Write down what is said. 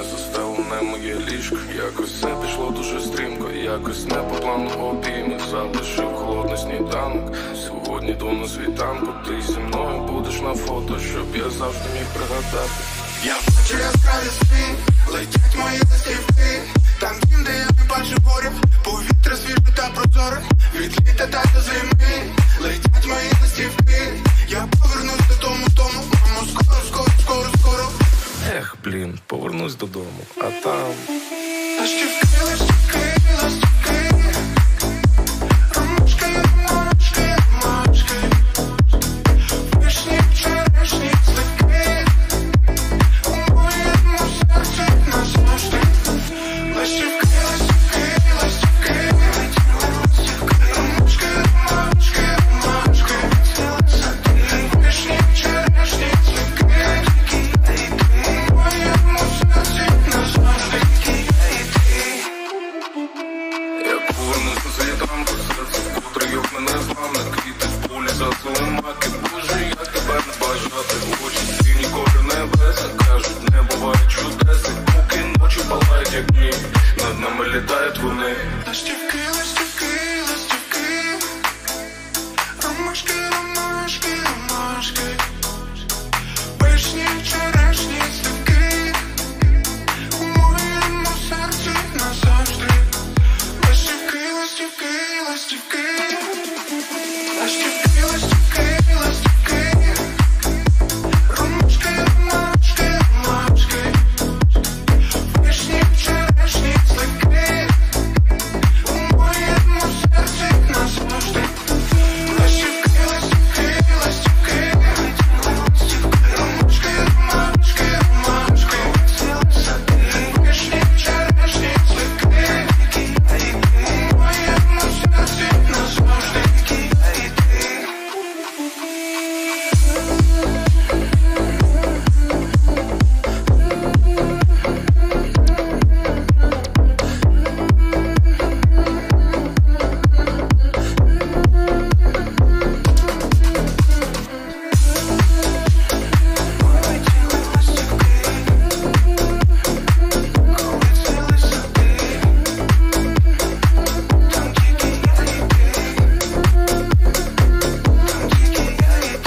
застелене моє ліжко. Якось все пішло дуже стрімко, якось не по плану обійми. Залишив холодний сніданок. Сьогодні йду на світанку. Ти зі мною будеш на фото, щоб я завжди міг пригадати. Я бачу яскраві сни, летять мої листівки. Там дім, де я не бачу горя, повітря свіже та прозоре. Від літа та до зими летять мої листівки. Я повернусь додому, мамо, скоро, скоро, скоро, скоро. Ех, блін, повернусь додому, а там